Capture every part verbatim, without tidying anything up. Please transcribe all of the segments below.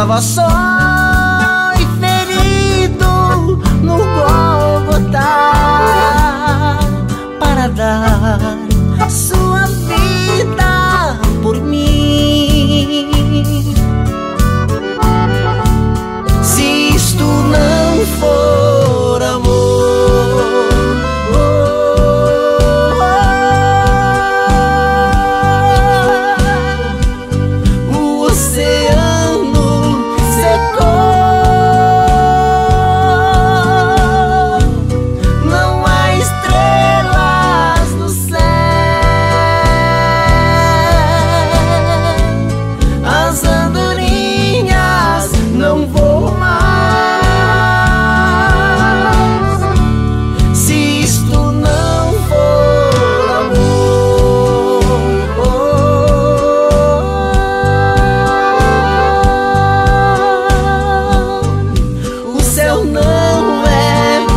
estava só e ferido no Gólgota para dar sua vida por mim. Se isto não for amor, o oceano secou, não há estrelas no céu, as andorinhas não voam mais. Se isto não for amor, o céu não é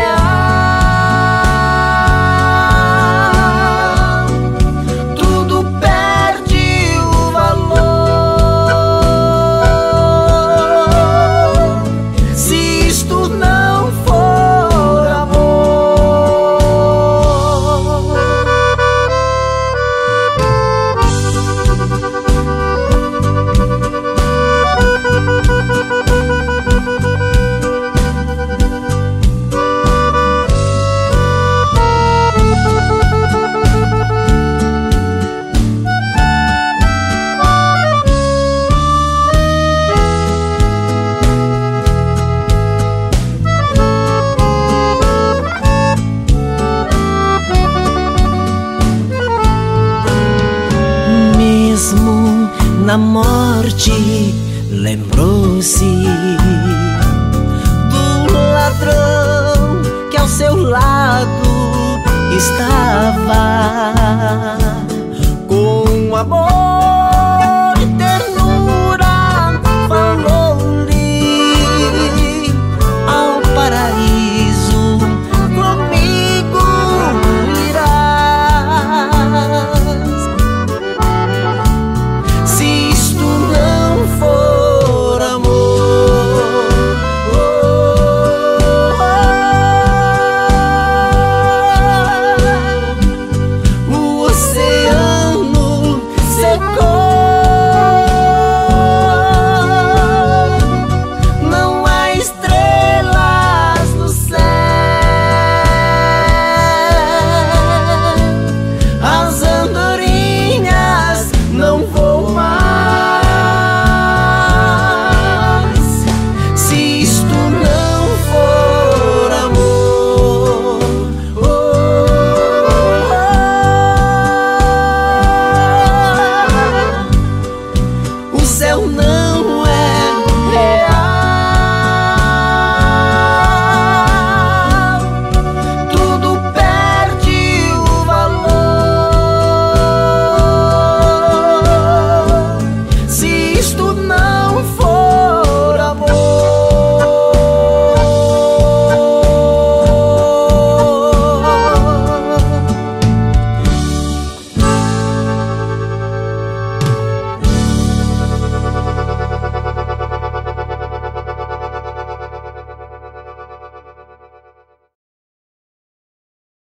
real, tudo perde o valor. Se isto não for amor, mesmo na morte lembrou-se do ladrão que ao seu lado estava com amor.